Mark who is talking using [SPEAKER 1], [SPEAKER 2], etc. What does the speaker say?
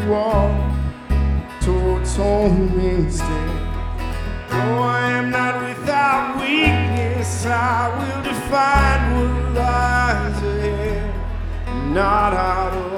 [SPEAKER 1] walk towards home instead. Though I am not without weakness, I will define what lies ahead, not out of